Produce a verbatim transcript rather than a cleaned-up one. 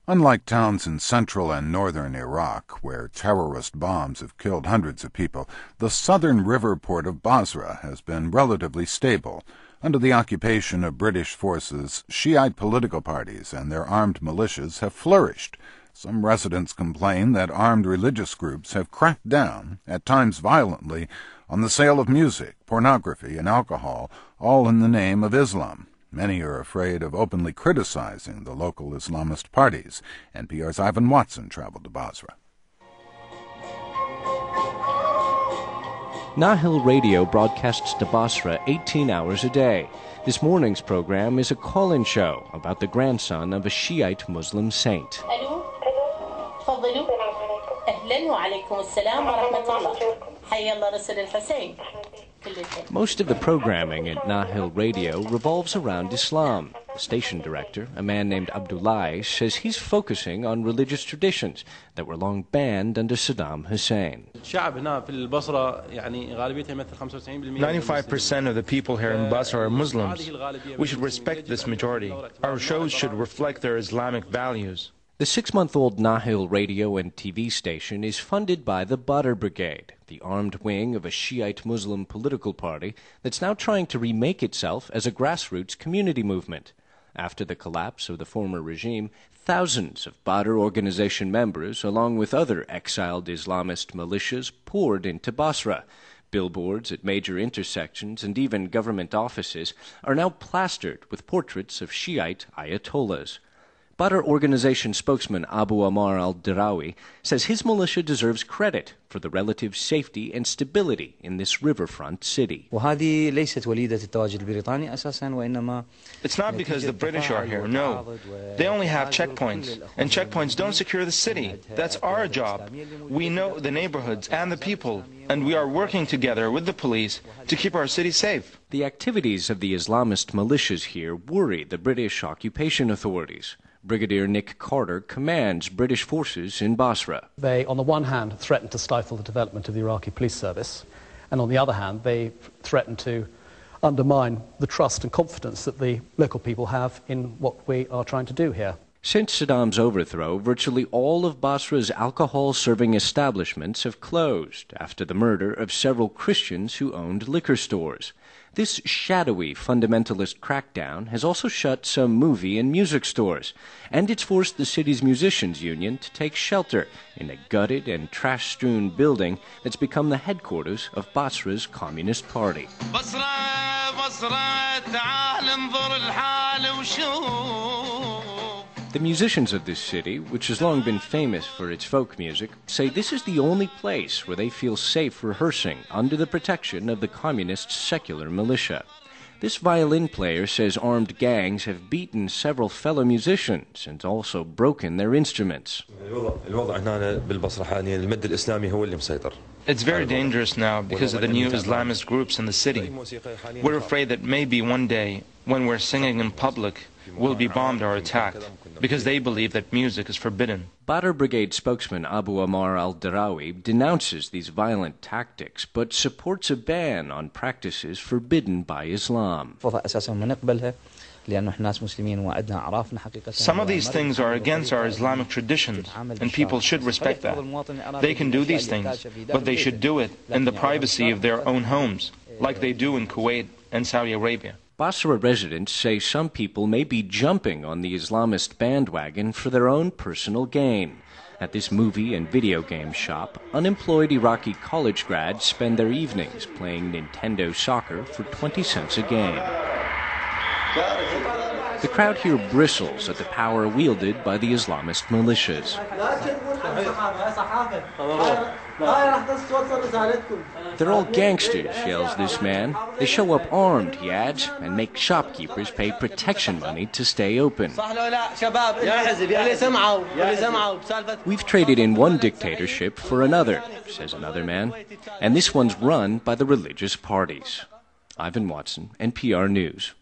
Unlike towns in central and northern Iraq, where terrorist bombs have killed hundreds of people, the southern river port of Basra has been relatively stable. Under the occupation of British forces, Shiite political parties and their armed militias have flourished. Some residents complain that armed religious groups have cracked down, at times violently, on the sale of music, pornography, and alcohol, all in the name of Islam. Many are afraid of openly criticizing the local Islamist parties. N P R's Ivan Watson traveled to Basra. Nahil Radio broadcasts to Basra eighteen hours a day. This morning's program is a call-in show about the grandson of a Shiite Muslim saint. Hello. تفضلوا. أهلا وعليكم السلام ورحمة الله. حي الله رسول الحسين. Most of the programming at Nahil Radio revolves around Islam. The station director, a man named Abdullahi, says he's focusing on religious traditions that were long banned under Saddam Hussein. ninety-five percent of the people here in Basra are Muslims. We should respect this majority. Our shows should reflect their Islamic values. The six-month-old Nahil radio and T V station is funded by the Badr Brigade, the armed wing of a Shiite Muslim political party that's now trying to remake itself as a grassroots community movement. After the collapse of the former regime, thousands of Badr organization members, along with other exiled Islamist militias, poured into Basra. Billboards at major intersections and even government offices are now plastered with portraits of Shiite Ayatollahs. Badr organization spokesman Abu Amar al-Dirawi says his militia deserves credit for the relative safety and stability in this riverfront city. It's not because the British are here, no. They only have checkpoints, and checkpoints don't secure the city. That's our job. We know the neighborhoods and the people, and we are working together with the police to keep our city safe. The activities of the Islamist militias here worry the British occupation authorities. Brigadier Nick Carter commands British forces in Basra. They, on the one hand, threaten to stifle the development of the Iraqi police service, and on the other hand, they threaten to undermine the trust and confidence that the local people have in what we are trying to do here. Since Saddam's overthrow, virtually all of Basra's alcohol-serving establishments have closed after the murder of several Christians who owned liquor stores. This shadowy fundamentalist crackdown has also shut some movie and music stores, and it's forced the city's musicians union to take shelter in a gutted and trash-strewn building that's become the headquarters of Basra's Communist Party. Basra, Basra, the musicians of this city, which has long been famous for its folk music, say this is the only place where they feel safe rehearsing under the protection of the communist secular militia. This violin player says armed gangs have beaten several fellow musicians and also broken their instruments. It's very dangerous now because of the new Islamist groups in the city. We're afraid that maybe one day, when we're singing in public, we'll be bombed or attacked, because they believe that music is forbidden. Badr Brigade spokesman Abu Amar al-Dirawi denounces these violent tactics, but supports a ban on practices forbidden by Islam. Some of these things are against our Islamic traditions, and people should respect that. They can do these things, but they should do it in the privacy of their own homes, like they do in Kuwait and Saudi Arabia. Basra residents say some people may be jumping on the Islamist bandwagon for their own personal gain. At this movie and video game shop, unemployed Iraqi college grads spend their evenings playing Nintendo soccer for twenty cents a game. The crowd here bristles at the power wielded by the Islamist militias. They're all gangsters, yells this man. They show up armed, he adds, and make shopkeepers pay protection money to stay open. We've traded in one dictatorship for another, says another man, and this one's run by the religious parties. Ivan Watson, N P R News.